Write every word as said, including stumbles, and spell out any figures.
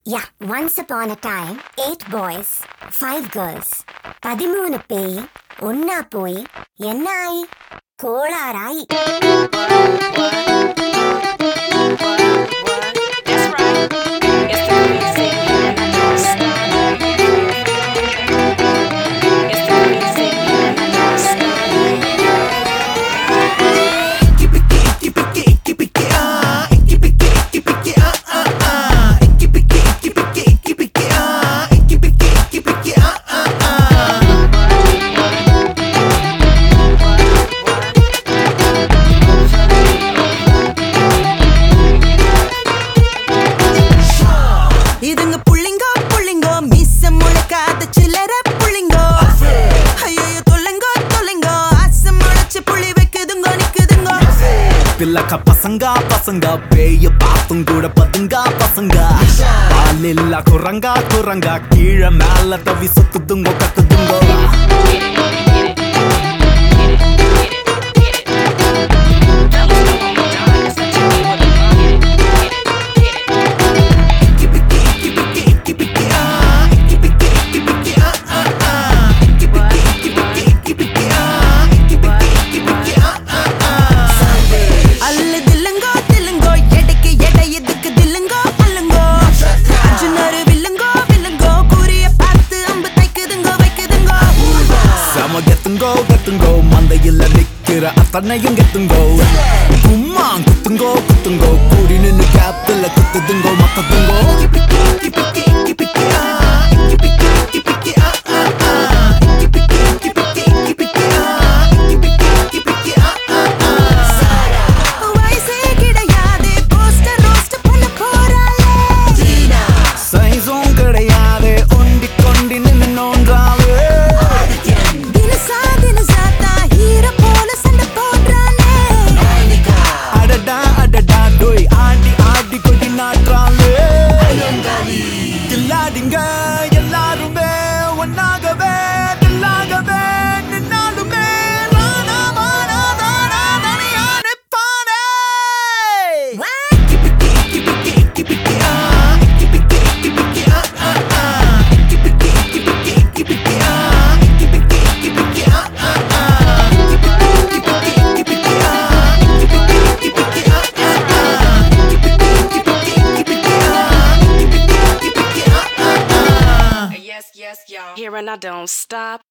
Yeah, once upon a time, eight boys, five girls. பதிமூணு பேய் ஒன்னா போய் என்ன ஆயி கோளாராயி. பிள்ளக்க பசங்க பசங்க பேய பாத்தும் கூட பதுங்க பசங்க பாலில்லா குரங்கா குரங்கா கீழே மேல தவி சுத்துதுங்கோ கத்துதுங்கோ. கெத்துங்கோ கெத்துங்கோ மந்தையில நிக்கிற அத்தனையும் கெத்துங்கோ. கும்மா குத்துங்கோ குத்துங்கோ கூடி நின்னு கேப்ல குத்துதுங்கோ மொத்தத்துங்கோ. சைஸும் கிடையாது ஒண்டி கொண்டி நின்னு நோன்றாவே. தில்லாடிங்க எல்லாருமே ஒன்னாகவே தில்லாகவே நின்னாலுமே Yes, y'all. Here and I don't stop.